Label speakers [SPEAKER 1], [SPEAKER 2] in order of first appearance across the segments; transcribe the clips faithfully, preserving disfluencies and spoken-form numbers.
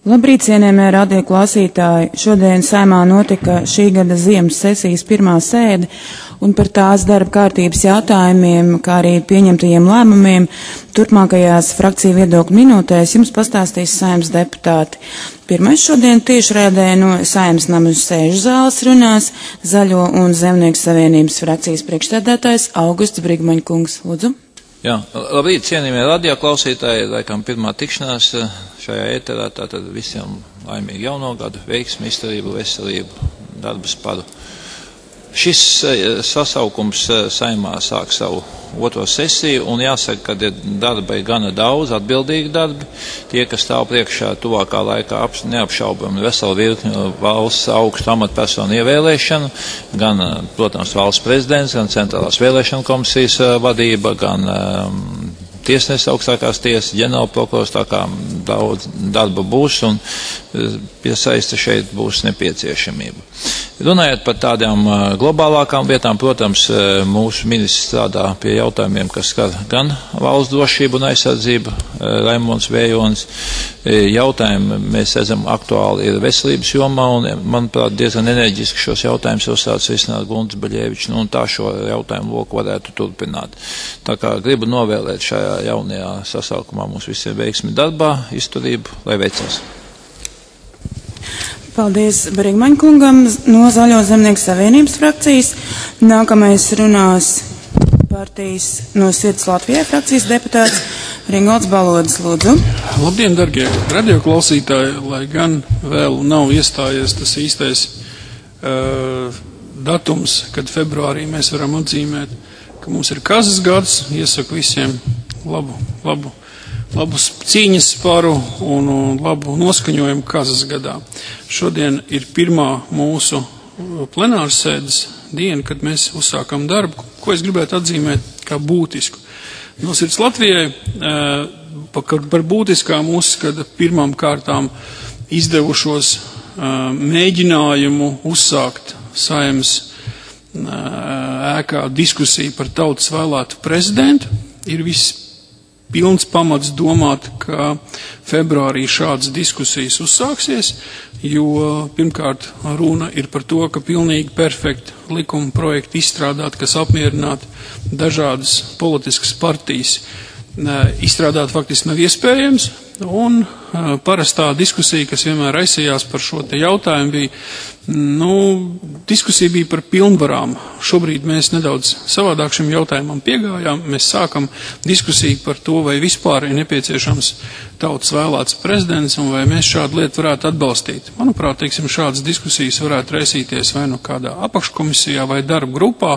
[SPEAKER 1] Labrīt, cienījamie radio klausītāji! Šodien Saeimā notika šī gada ziemas sesijas pirmā sēde, un par tās darba kārtības jautājumiem, kā arī pieņemtajiem lēmumiem, turpmākajās frakciju viedokļu minūtēs jums pastāstīs Saeimas deputāti. Pirmais šodien tiešraidē no Saeimas nama sēžu zāles runās Zaļo un Zemnieku savienības frakcijas priekšsēdētājs Augusts Brigmaņkungs. Lūdzu.
[SPEAKER 2] Jā, labrīt, cienījamie radio klausītāji, laikam pirmā tikšanās šajā ēterā, tātad visiem laimīgu jauno gadu, veiksmi, izturību, veselību, darbu sparu. Šis sasaukums Saeimā sāk savu otro sesiju, un jāsaka, ka darba ir gana daudz, atbildīgi darbi. Tie, kas stāv priekšā tuvākā laikā neapšaubami veselu virkni valsts augstu amatpersonu ievēlēšanu, gan, protams, valsts prezidents, gan centrālās vēlēšana komisijas vadība, gan um, tiesnesis augstākās tiesas, ģenerālprokurors, tā kā daudz darba būs un piesaista šeit būs nepieciešamība. Runājot par tādām globālākām lietām, protams, mūsu ministrs strādā pie jautājumiem, kas skar gan valsts drošību un aizsardzību, Raimonds Vējonis. Jautājumi, mēs redzam, aktuāli ir veselības jomā, un, manuprāt, diezgan enerģiski šos jautājumus uzsāc risināt Guntis Baļevičs, nu, un tā šo jautājumu loku varētu turpināt. Tā kā gribu novēlēt šajā jaunajā sasaukumā mums visiem veiksmi darbā, izturību, lai veicās.
[SPEAKER 1] Paldies Brigmaņkungam no Zaļo Zemnieku savienības frakcijas. Nākamais runās partijas no Sirds Latvijai frakcijas deputāts Ringolds Balodis. Lūdzu.
[SPEAKER 3] Labdien, dargie radioklausītāji, lai gan vēl nav iestājies tas īstais uh, datums, kad februārī mēs varam atzīmēt, ka mums ir kazas gads. Iesaku visiem labu, labu. labus cīņas sparu un, un labu noskaņojumu kazas gadā. Šodien ir pirmā mūsu plenāras sēdes diena, kad mēs uzsākam darbu, ko es gribētu atzīmēt kā būtisku. No Sirds Latvijai par būtiskām uzskata pirmām kārtām izdevušos mēģinājumu uzsākt Saeimas ēkā diskusiju par tautas vēlētu prezidentu. Ir viss pilns pamats domāt, ka februārī šādas diskusijas uzsāksies, jo pirmkārt runa ir par to, ka pilnīgi perfekti likuma projekti izstrādāt, kas apmierinātu dažādas politiskas partijas, izstrādāt faktiski nav iespējams, un parastā diskusija, kas vienmēr aizsējās par šo te jautājumu, bija, nu, diskusija bija par pilnvarām. Šobrīd mēs nedaudz savādāk šim jautājumam piegājām. Mēs sākam diskusiju par to, vai vispār ir nepieciešams tautas vēlēts prezidents un vai mēs šādu lietu varētu atbalstīt. Manuprāt, teiksim, šādas diskusijas varētu raisīties vai nu kādā apakškomisijā vai darba grupā,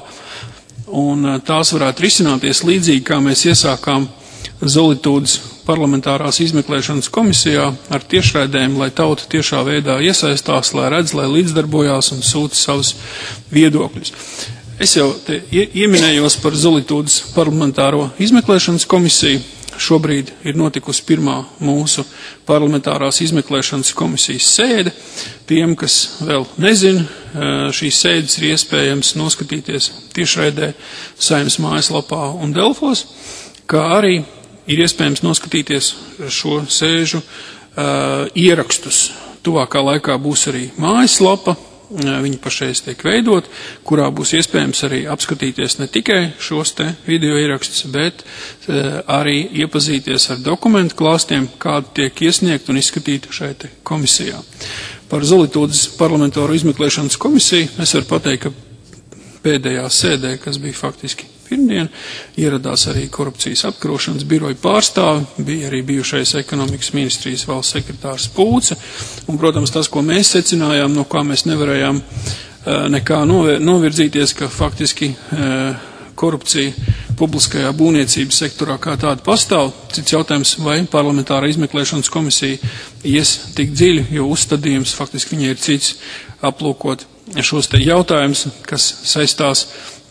[SPEAKER 3] un tās varētu risināties līdzīgi, kā mēs iesākām Zolitūdas parlamentārās izmeklēšanas komisijā ar tiešraidēm, lai tauta tiešā veidā iesaistās, lai redz, lai līdzdarbojās un sūta savus viedokļus. Es jau te ieminējos par Zolitūdas parlamentāro izmeklēšanas komisiju. Šobrīd ir notikusi pirmā mūsu parlamentārās izmeklēšanas komisijas sēde. Tiem, kas vēl nezina, šīs sēdes ir iespējams noskatīties tiešraidē Saeimas mājaslapā un Delfos, kā arī ir iespējams noskatīties šo sēžu uh, ierakstus. Tuvākā laikā būs arī mājaslapa, uh, viņa pašreiz tiek veidot, kurā būs iespējams arī apskatīties ne tikai šos te video ierakstus, bet uh, arī iepazīties ar dokumentu klāstiem, kādi tiek iesniegt un izskatīti šeit komisijā. Par Zolitūdas parlamentāro izmeklēšanas komisiju es varu pateikt, ka pēdējā sēdē, kas bija faktiski pirmdien, ieradās arī korupcijas apkarošanas biroja pārstāvi, bija arī bijušais ekonomikas ministrijas valsts sekretārs Pūce, un, protams, tas, ko mēs secinājām, no kā mēs nevarējām nekā novirzīties, ka faktiski korupcija publiskajā būvniecības sektorā kā tāda pastāv. Cits jautājums, vai parlamentāra izmeklēšanas komisija ies tik dziļi, jo uzstādījums faktiski viņai ir cits aplūkot šos te jautājumus, kas saistās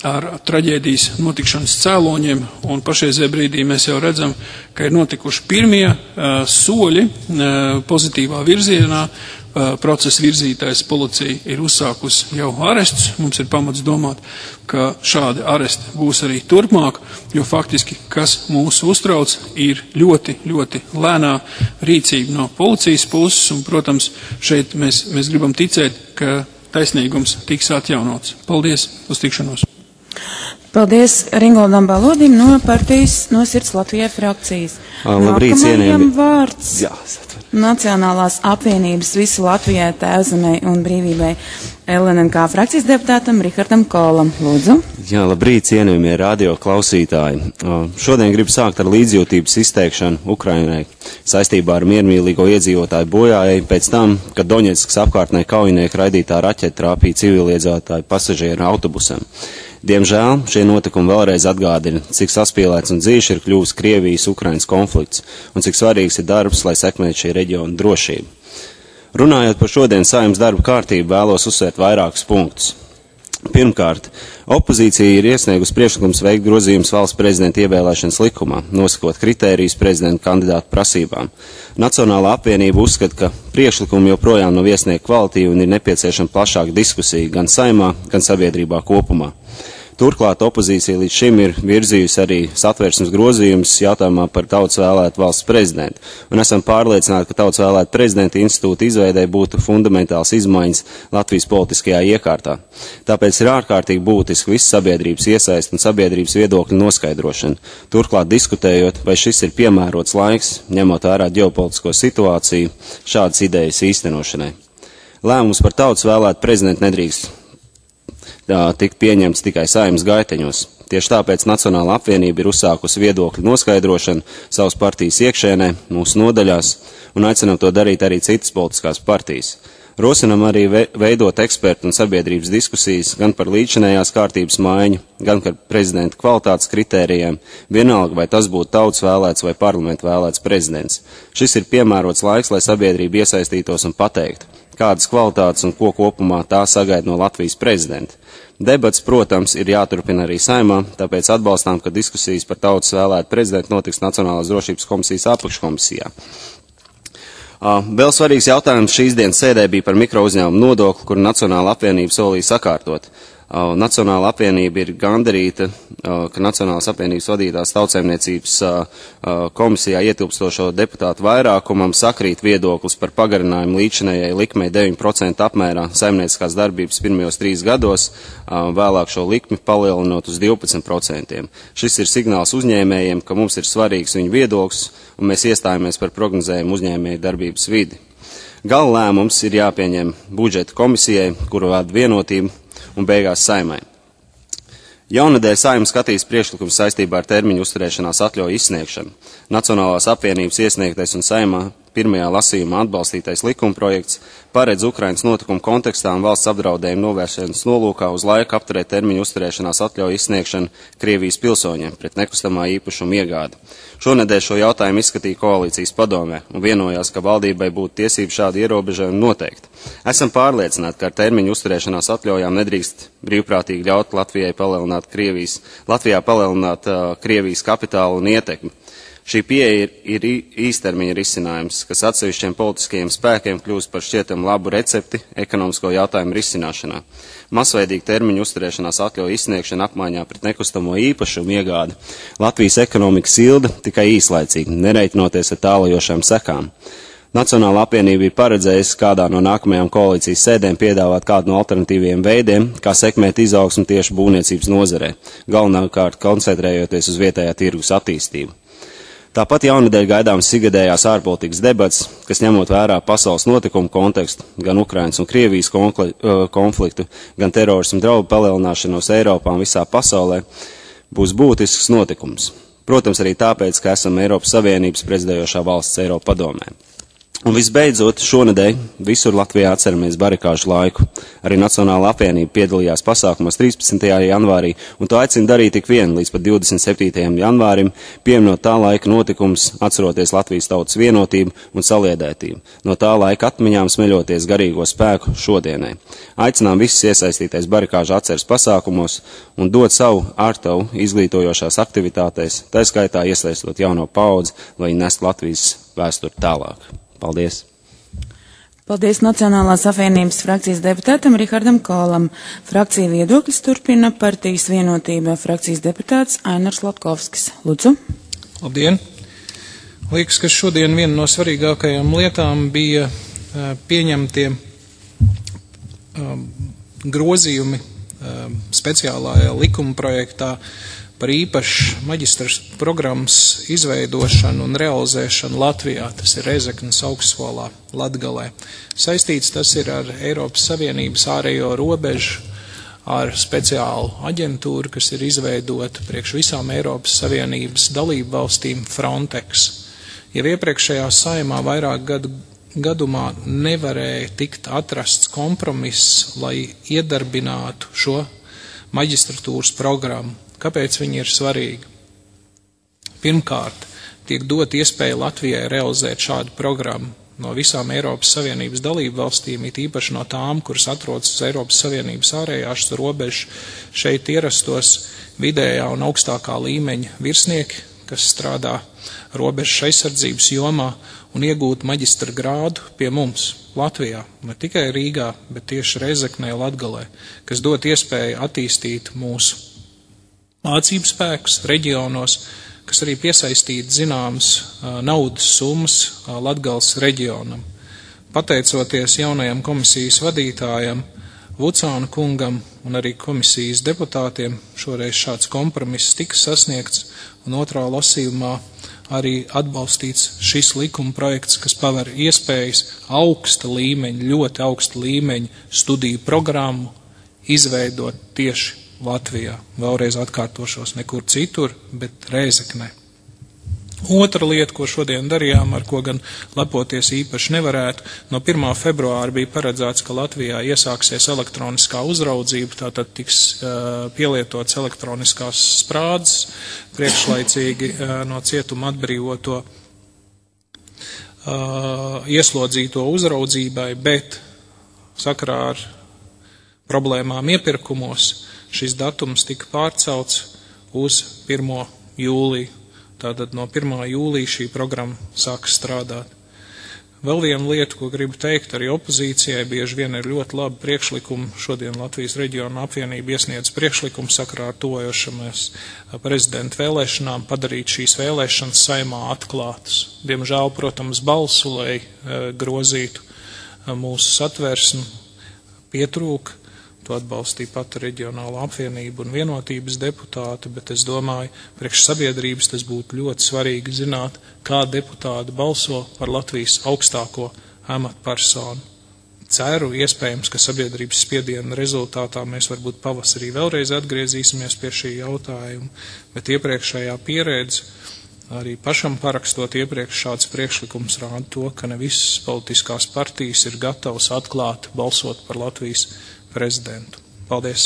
[SPEAKER 3] ar traģēdijas notikšanas cēloņiem, un pašreizē brīdī mēs jau redzam, ka ir notikuši pirmie uh, soļi uh, pozitīvā virzienā. Uh, procesa virzītājs policija ir uzsākusi jau arestus. Mums ir pamats domāt, ka šādi aresti būs arī turpmāk, jo faktiski, kas mūs uztrauc, ir ļoti, ļoti lēnā rīcība no policijas puses, un, protams, šeit mēs, mēs gribam ticēt, ka taisnīgums tiks atjaunots. Paldies, uz tikšanos.
[SPEAKER 1] Paldies Ringoldam Balodim no partijas No sirds Latvijai frakcijas.
[SPEAKER 4] Labrīt,
[SPEAKER 1] cienījami. Vārds
[SPEAKER 4] Jā,
[SPEAKER 1] Nacionālās apvienības visu Latvijai, Tēvzemei un brīvībai L N N K frakcijas deputātam Rihardam Kolam. Lūdzu.
[SPEAKER 4] Jā, labrīt, cienījamie radio klausītāji. Šodien gribu sākt ar līdzjūtības izteikšanu Ukrainai saistībā ar miermīlīgo iedzīvotāju bojājai pēc tam, kad Doņetskas apkārtnē kaujinieki raidītā raķeta trāpīja civiliedzīvotāju pasažieru autobusam. Diemžēl šie notikumi vēlreiz atgādina, cik saspīlēts un dzīves ir kļuvis Krievijas-Ukrainas konflikts un cik svarīgs ir darbs, lai sekmētu šī reģiona drošību. Runājot par šodienas Saeimas darba kārtību, vēlos uzsvērt vairākus punktus. Pirmkārt, opozīcija ir iesniegusi priekšlikums veikt grozījumus valsts prezidenta ievēlēšanas likumā, nosakot kritērijus prezidenta kandidātu prasībām. Nacionālā apvienība uzskata, ka priekšlikumi joprojām nav iesniegti kvalitīvi un ir nepieciešama plašāka diskusija gan Saeimā, gan sabiedrībā kopumā. Turklāt opozīcija līdz šim ir virzījusi arī satversmes grozījumus jautājumā par tautas vēlētu valsts prezidentu, un esam pārliecināti, ka tautas vēlētu prezidenta institūta izveidē būtu fundamentāls izmaiņas Latvijas politiskajā iekārtā. Tāpēc ir ārkārtīgi būtiski visu sabiedrības iesaist un sabiedrības viedokļu noskaidrošana. Turklāt diskutējot, vai šis ir piemērots laiks, ņemot vērā ģeopolitisko situāciju, šādas idejas īstenošanai. Lēmums par tautas vēlētu prezidentu nedrīkst tikt pieņemts tikai Saeimas gaiteņos. Tieši tāpēc Nacionālā apvienība ir uzsākusi viedokļu noskaidrošanu savas partijas iekšēnē, mūsu nodaļās, un aicinam to darīt arī citas politiskās partijas. Rosinam arī veidot ekspertu un sabiedrības diskusijas gan par līdzinējās kārtības maiņu, gan par prezidenta kvalitātes kritērijiem, vienalga vai tas būtu tautas vēlēts vai parlamenta vēlēts prezidents. Šis ir piemērots laiks, lai sabiedrība iesaistītos un pateiktu, kādas kvalitātes un ko kopumā tā sagaida no Latvijas prezidenta. Debats, protams, ir jāturpina arī Saeimā, tāpēc atbalstām, ka diskusijas par tautas vēlētu prezidentu notiks Nacionālās drošības komisijas apakškomisijā. Vēl svarīgs jautājums šīs dienas sēdē bija par mikrouzņēmumu nodokli, kur Nacionāla apvienība solīja sakārtot. Nacionāla apvienība ir gandarīta, ka Nacionālās apvienības vadītās tautsaimniecības komisijā ietilpstošo deputātu vairākumam sakrīt viedoklis par pagarinājumu līdzinējai likmei deviņu procentu apmērā saimnieciskās darbības pirmajos trīs gados, vēlāk šo likmi palielinot uz divpadsmit procentiem. Šis ir signāls uzņēmējiem, ka mums ir svarīgs viņu viedoklis, un mēs iestājamies par prognozējumu uzņēmēju darbības vidi. Gala lēmums ir jāpieņem budžeta komisijai, kuru vada vienotību, un beigās Saeimai. Jaunadēļ Saeima skatīs priekšlikums saistībā ar termiņu uzturēšanās atļauju izsniegšanu. Nacionālās apvienības iesniegtais un Saeimā pirmajā lasījumā atbalstītais likumprojekts paredz Ukrainas notikumu kontekstā un valsts apdraudējumu novēršanas nolūkā uz laiku apturēt termiņu uzturēšanās atļauju izsniegšanu Krievijas pilsoņiem pret nekustamā īpašuma iegādi. Šonedēļ šo jautājumu izskatīja koalīcijas padomē un vienojās, ka valdībai būtu tiesība šādi ierobežojumi noteikt. Esam pārliecināti, ka ar termiņu uzturēšanās atļaujām nedrīkst brīvprātīgi ļaut Latvijai palielināt Krievijas, Latvijā palielināt uh, Krievijas kapitālu un ietekmi. Šī pieeja ir, ir īstermiņa risinājums, kas atsevišķiem politiskajiem spēkiem kļūst par šķietam labu recepti ekonomisko jautājumu risināšanā. Masveidīga termiņu uzturēšanās atļauju izsniegšana apmaiņā pret nekustamo īpašumu iegādi Latvijas ekonomikas ilda tikai īslaicīgi, nereikinoties ar tālajošām sekām. Nacionāla apvienība ir paredzējusi kādā no nākamajām koalīcijas sēdēm piedāvāt kādu no alternatīviem veidiem, kā sekmēt izaugsmu tieši būvniecības nozarē, galvenokārt koncentrējoties uz vietējā tirgus attīstību. Tāpat jaunadēļ gaidāms ikgadējās ārpolitikas debats, kas ņemot vērā pasaules notikumu kontekstu, gan Ukrainas un Krievijas konfliktu, gan terorismu draudu palielināšanos Eiropā un visā pasaulē, būs būtisks notikums. Protams, arī tāpēc, ka esam Eiropas Savienības prezidējošā valsts Eiropa padomē. Un visbeidzot, šonedēļ visur Latvijā atceramies barikāžu laiku. Arī Nacionāla apvienība piedalījās pasākumos trīspadsmitajā janvārī, un to aicina darīt tik vien līdz pat divdesmit septītajam janvārim, pieminot tā laika notikums, atceroties Latvijas tautas vienotību un saliedētību. No tā laika atmiņām smeļoties garīgo spēku šodienai. Aicinām visus iesaistīties barikāžu atceres pasākumos un dot savu ārtavu izglītojošās aktivitātēs, tā skaitā iesaistot jauno paudzi, lai nestu Latvijas vēsturi tālāk. Paldies!
[SPEAKER 1] Paldies Nacionālās apvienības frakcijas deputātam Rihardam Kolam. Frakcija viedokļus turpina partijas vienotība frakcijas deputāts Ainars Latkovskis. Lūdzu.
[SPEAKER 5] Labdien! Liekas, ka šodien viena no svarīgākajām lietām bija uh, pieņemtie uh, grozījumi uh, speciālajā likuma projektā par īpašu maģistras programmas izveidošanu un realizēšanu Latvijā, tas ir Rēzeknes augstskolā Latgalē. Saistīts tas ir ar Eiropas Savienības ārējo robežu, ar speciālu aģentūru, kas ir izveidota priekš visām Eiropas Savienības dalību valstīm Frontex. Jau iepriekšējā saimā vairāk gadu gadumā nevarēja tikt atrasts kompromiss, lai iedarbinātu šo maģistratūras programmu. Kāpēc viņi ir svarīgi? Pirmkārt, tiek dot iespēja Latvijai realizēt šādu programmu no visām Eiropas Savienības dalību valstīm, it īpaši no tām, kuras atrodas uz Eiropas Savienības ārējās robežas. Šeit ierastos vidējā un augstākā līmeņa virsnieki, kas strādā robežas aizsardzības jomā un iegūt maģistra grādu pie mums Latvijā, ne tikai Rīgā, bet tieši Rēzeknē, Latgalē, kas dot iespēju attīstīt mūsu mācību spēkus reģionos, kas arī piesaistīt zināmas uh, naudas summas uh, Latgales reģionam. Pateicoties jaunajam komisijas vadītājam Vucāna kungam un arī komisijas deputātiem, šoreiz šāds kompromiss tika sasniegts un otrā lasījumā arī atbalstīts šis likuma projekts, kas paver iespējas augsta līmeņa, ļoti augsta līmeņa studiju programmu izveidot tieši Latvijā. Vēlreiz atkārtošos, nekur citur, bet Rēzeknē. Otra lieta, ko šodien darījām, ar ko gan lepoties īpaši nevarētu, no pirmā februāra bija paredzēts, ka Latvijā iesāksies elektroniskā uzraudzība, tātad tiks uh, pielietots elektroniskās sprādzes, priekšlaicīgi uh, no cietuma atbrīvoto uh, ieslodzīto uzraudzībai, bet sakarā ar problēmām iepirkumos šis datums tika pārcelts uz pirmo jūliju. Tātad no pirmā jūlija šī programma sāka strādāt. Vēl viena lieta, ko gribu teikt, arī opozīcijai bieži vien ir ļoti labi priekšlikumi. Šodien Latvijas reģiona apvienība iesniedz priekšlikumu sakarā ar tojošamies prezidenta vēlēšanām padarīt šīs vēlēšanas saimā atklātas. Diemžēl, protams, balsu, lai grozītu mūsu satversmi, pietrūka. To atbalstīja pat reģionāla apvienība un vienotības deputāti, bet es domāju, priekš sabiedrības tas būtu ļoti svarīgi zināt, kā deputāti balso par Latvijas augstāko amatpersonu. Ceru, iespējams, ka sabiedrības spiediena rezultātā mēs varbūt pavasarī vēlreiz atgriezīsimies pie šī jautājuma, bet iepriekšējā pieredze, arī pašam parakstot iepriekš šāds priekšlikums rāda to, ka ne visas politiskās partijas ir gatavas atklāti balsot par Latvijas prezidentu. Paldies!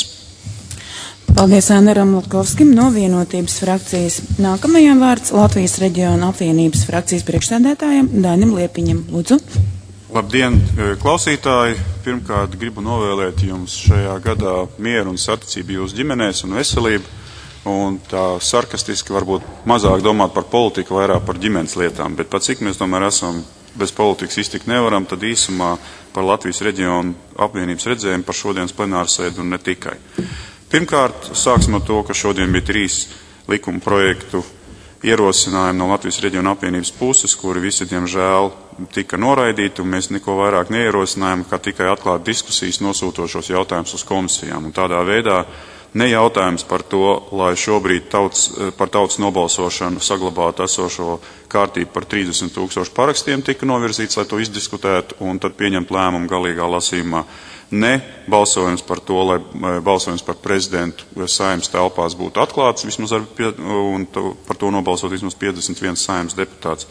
[SPEAKER 1] Paldies Ainaram Latkovskim no vienotības frakcijas. Nākamajam vārds Latvijas reģiona apvienības frakcijas priekšsēdētājam Dainim Liepiņam. Lūdzu!
[SPEAKER 6] Labdien, klausītāji! Pirmkārt, gribu novēlēt jums šajā gadā mieru un saticību jūsu ģimenēs un veselību. Un tā sarkastiski varbūt mazāk domāt par politiku, vairāk par ģimenes lietām. Bet pat cik mēs tomēr esam bez politikas iztikt nevaram, tad īsumā par Latvijas reģionu apvienības redzējumu par šodienas plenāru sēdu un ne tikai. Pirmkārt, sāksim ar to, ka šodien bija trīs likuma projektu ierosinājumi no Latvijas reģiona apvienības puses, kuri visi, diemžēl, tika noraidīti, un mēs neko vairāk neierosinājām, kā tikai atklāt diskusijas, nosūtošos jautājumus uz komisijām. Un tādā veidā ne jautājums par to, lai šobrīd tauts, par tautas nobalsošanu saglabātu esošo kārtību par trīsdesmit tūkstošu parakstiem tika novirzīts, lai to izdiskutētu un tad pieņemt lēmumu galīgā lasījumā. Ne balsojums par to, lai balsojums par prezidentu saeimas telpās būtu atklāts, vismaz ar, un to, par to nobalsot vismaz piecdesmit viens saeimas deputāts.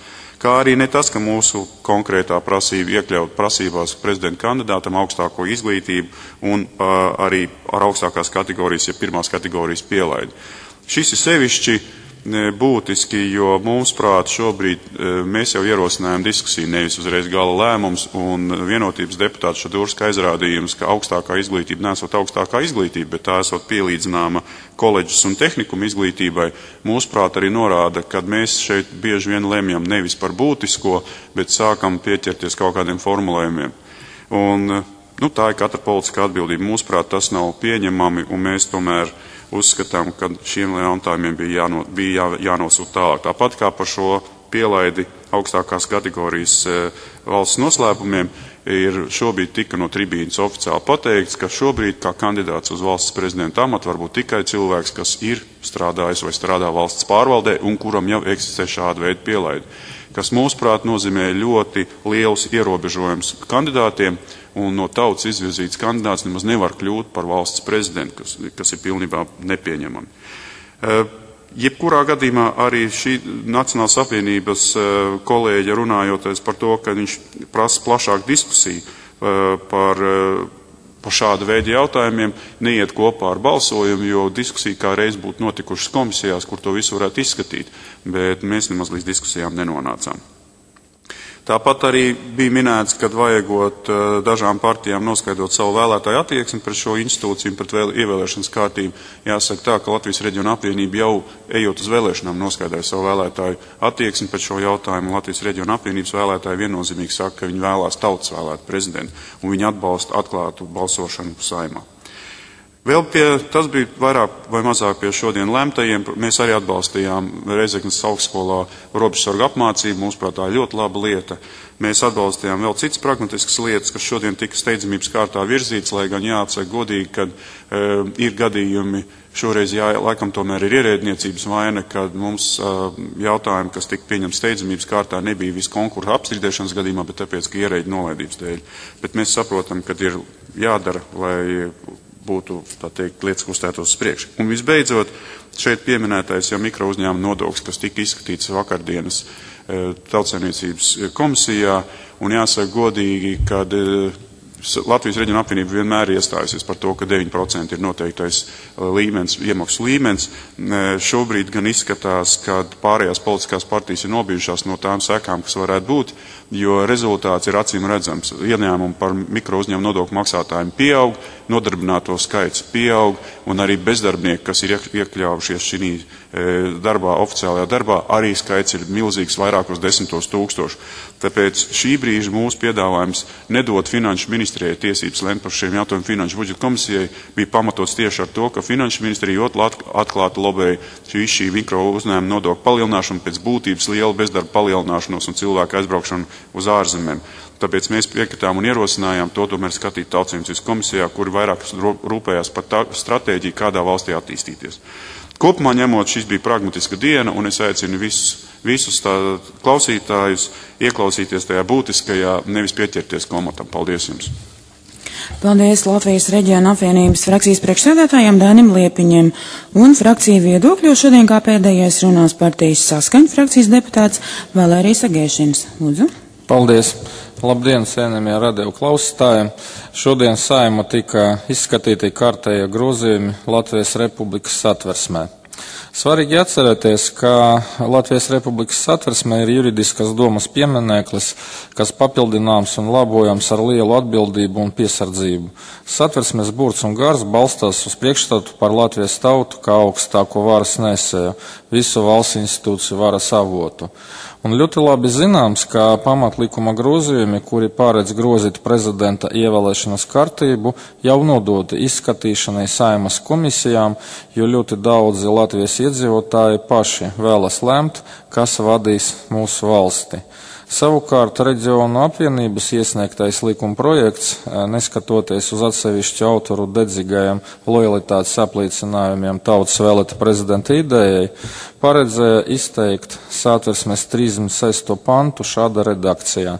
[SPEAKER 6] kā arī ne tas, ka mūsu konkrētā prasība iekļaut prasībās prezidenta kandidātam augstāko izglītību un uh, arī ar augstākās kategorijas, ja pirmās kategorijas pielaidi. Šis ir sevišķi būtiski, jo mums prāt šobrīd mēs jau ierosinājām diskusiju, nevis uzreiz gala lēmums, un vienotības deputāts Šadurska aizrādījums, ka augstākā izglītība nesot augstākā izglītība, bet tā esot pielīdzināma koledžas un tehnikuma izglītībai, mūsu prāt arī norāda, ka mēs šeit bieži vien lemjam nevis par būtisko, bet sākam pieķerties kaut kādiem formulējumiem. Un, nu, tā ir katra politiskā atbildība. Mūsu prāt tas nav pieņemami, un mēs tomēr uzskatām, ka šiem jautājumiem bija, jāno, bija jā, jānosūta tālāk. Tāpat kā par šo pielaidi augstākās kategorijas e, valsts noslēpumiem, ir šobrīd tika no tribīnas oficiāli pateikts, ka šobrīd kā kandidāts uz valsts prezidenta amatu var būt tikai cilvēks, kas ir strādājis vai strādā valsts pārvaldē un kuram jau eksistē šāda veida pielaidi, kas mūsuprāt nozīmē ļoti liels ierobežojums kandidātiem, un no tautas izvirzīts kandidāts nemaz nevar kļūt par valsts prezidentu, kas, kas ir pilnībā nepieņemami. E, jebkurā gadījumā arī šī Nacionālās apvienības e, kolēģa runājoties par to, ka viņš prasa plašāku diskusiju e, par, e, par šādu veidu jautājumiem, neiet kopā ar balsojumu, jo diskusija kā reiz būtu notikušas komisijās, kur to visu varētu izskatīt, bet mēs nemaz līdz diskusijām nenonācām. Tāpat arī bija minēts, ka vajagot dažām partijām noskaidrot savu vēlētāju attieksmi pret šo institūciju un pret vēl, ievēlēšanas kārtību. Jāsaka tā, ka Latvijas reģiona apvienība jau ejot uz vēlēšanām noskaidroja savu vēlētāju attieksmi pret šo jautājumu. Latvijas reģiona apvienības vēlētāji viennozīmīgi saka, ka viņi vēlās tautas vēlētu prezidentu un viņi atbalsta atklātu balsošanu Saeimā. Vēl pie, tas bija vairāk vai mazāk pie šodien lemtajiem. Mēs arī atbalstījām Reizeknes augstskolā robežsargu apmācību. Mūsuprāt, tā ir ļoti laba lieta. Mēs atbalstījām vēl citas pragmatiskas lietas, kas šodien tika steidzamības kārtā virzītas, lai gan jāatsaka godīgi, kad e, ir gadījumi, šoreiz jā, laikam tomēr ir ierēdniecības vaina, kad mums e, jautājumi, kas tika pieņemti steidzamības kārtā, nebija visu konkursu apstrīdēšanas gadījumā, bet tāpēc, ka ierēģi nolaidības dēļ. Bet mēs saprotam, ka ir jādara, lai būtu, tā teikt, lietas kustētos uz priekšu. Un visbeidzot, šeit pieminētais jau mikro uzņēmuma nodoklis, kas tika izskatīts vakardienas e, Tautsaimniecības komisijā, un jāsaka godīgi, kad e, Latvijas reģiona apvienība vienmēr iestājusies par to, ka deviņi procenti ir noteiktais līmenis, iemaksu līmenis. E, šobrīd gan izskatās, ka pārējās politiskās partijas ir nobijušās no tām sekām, kas varētu būt, jo rezultāts ir acīm redzams. Ieņēmumi par mikro uzņēmumu nodokļu maksātājiem pieaug, nodarbināto skaits pieaug, un arī bezdarbnieki, kas ir iekļāvušies šī darbā, oficiālajā darbā, arī skaits ir milzīgs, vairākos desmitos tūkstošu. Tāpēc šī brīža mūsu piedāvājums nedot finanšu ministrijai tiesības lemt par šiem jautājumiem finanšu budžeta komisijai bija pamatots tieši ar to, ka finanšu ministrija ļoti atklāti lobēja šī, šī mikro uzņēmuma nodokļu palielināšanu pēc būtības liela bezdarba palielināšanos un cilvēku aizbraukšanu uz ārzemēm. Tāpēc mēs piekritām un ierosinājām to tomēr skatīt Tautsaimniecības komisijā, kuri vairāk rūpējās par tā stratēģiju, kādā valstī attīstīties. Kopumā ņemot, šis bija pragmatiska diena, un es aicinu visus, visus tā, klausītājus ieklausīties tajā būtiskajā, nevis pieķerties komatam. Paldies jums!
[SPEAKER 1] Paldies Latvijas reģiona apvienības frakcijas priekšsēdētājiem Dainim Liepiņiem. Un frakciju viedokļu šodien kā pēdējais runās partijas Saskaņa frakcijas deputāts Valērijas Agēšins. Lūdzu.
[SPEAKER 7] Paldies! Labdien, cienījamie radio klausītāji! Šodien Saeima tika izskatīti kārtējie grozījumi Latvijas Republikas satversmē. Svarīgi atcerēties, ka Latvijas Republikas satversmē ir juridiskas domas piemineklis, kas papildināms un labojams ar lielu atbildību un piesardzību. Satversmes burts un gars balstās uz priekšstatu par Latvijas tautu kā augstāko varas nesēju, visu valsts institūciju varas avotu. Un ļoti labi zināms, ka pamatlikuma grozījumi, kuri pārēdz grozīt prezidenta ievēlēšanas kārtību, jau nodoti izskatīšanai Saeimas komisijām, jo ļoti daudzi Latvijas iedzīvotāji paši vēlas lemt, kas vadīs mūsu valsti. Savukārt reģionu apvienības iesniegtais likuma projekts, neskatoties uz atsevišķu autoru dedzīgajiem lojalitātes apliecinājumiem tautas vēlēta prezidenta idejai, paredzēja izteikt Satversmes trīsdesmit sesto pantu šāda redakcijā.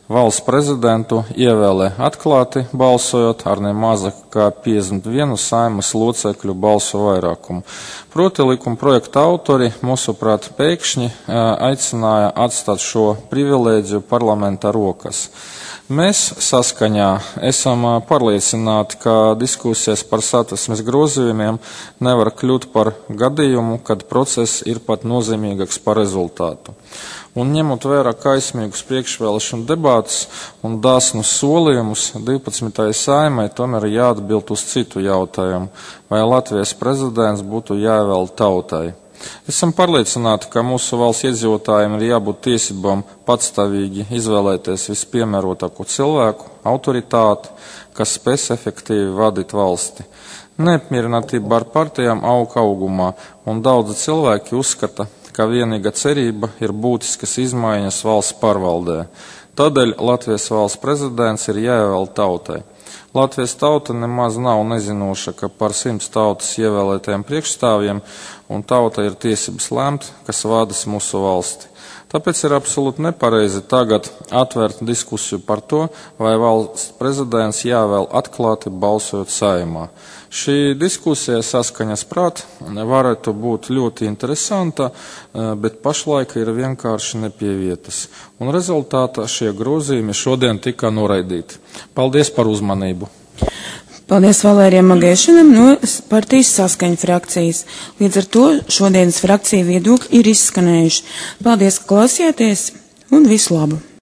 [SPEAKER 7] Valsts prezidentu ievēlē atklāti balsojot ar ne mazāk kā piecdesmit vienu Saeimas locekļu balsu vairākumu. Proti likuma projekta autori, mūsuprāt, pēkšņi aicināja atstāt šo privilēģiju parlamenta rokas. Mēs saskaņā esam pārliecināti, ka diskusijas par Satversmes grozījumiem nevar kļūt par gadījumu, kad process ir pat nozīmīgāks par rezultātu. Un ņemot vērā kaismīgus priekšvēlēšanu debātus un dāsnus solījumus, divpadsmitajai Saeimai tomēr jāatbild uz citu jautājumu, vai Latvijas prezidents būtu jāievēl tautai. Esam pārliecināti, ka mūsu valsts iedzīvotājiem ir jābūt tiesībām patstāvīgi izvēlēties vispiemērotāko cilvēku, autoritāti, kas spēs efektīvi vadīt valsti. Neapmierinātība ar partijām aug augumā, un daudzi cilvēki uzskata, ka vienīga cerība ir būtiskas izmaiņas valsts pārvaldē. Tādēļ Latvijas valsts prezidents ir jāievēl tautai. Latvijas tauta nemaz nav nezinoša, ka par simts tautas ievēlētajiem priekšstāvjiem, un tauta ir tiesības lemt, kas vadas mūsu valsti. Tāpēc ir absolūti nepareizi tagad atvērt diskusiju par to, vai valsts prezidents jāvēl atklāti balsojot Saeimā. Šī diskusija saskaņas prāt varētu būt ļoti interesanta, bet pašlaik ir vienkārši nepie vietas. Un rezultātā šie grozījumi šodien tika noraidīti. Paldies par uzmanību.
[SPEAKER 1] Paldies Valērijam Magēšanam no partijas Saskaņa frakcijas. Līdz ar to šodienas frakcija viedokļi ir izskanējuši. Paldies, ka klausījāties un visu labu!